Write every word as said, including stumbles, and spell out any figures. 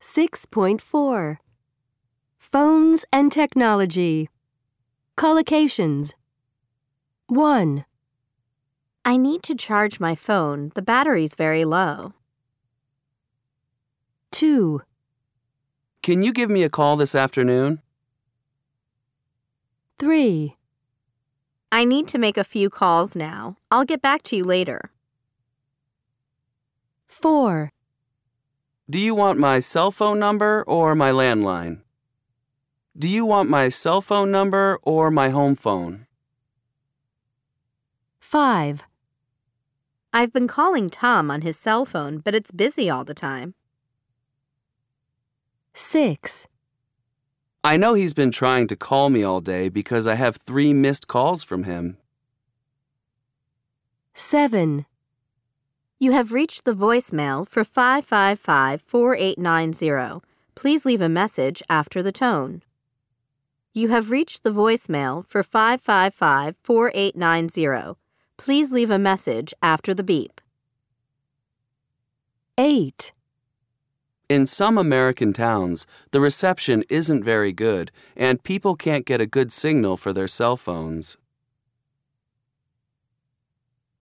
six point four. Phones and Technology. Collocations. one. I need to charge my phone. The battery's very low. two. Can you give me a call this afternoon? three. I need to make a few calls now. I'll get back to you later. four. Do you want my cell phone number or my landline? Do you want my cell phone number or my home phone? five. I've been calling Tom on his cell phone, but it's busy all the time. six. I know he's been trying to call me all day because I have three missed calls from him. seven. You have reached the voicemail for five five five, four eight nine zero. Please leave a message after the tone. You have reached the voicemail for five five five, four eight nine zero. Please leave a message after the beep. eight. In some American towns, the reception isn't very good and people can't get a good signal for their cell phones.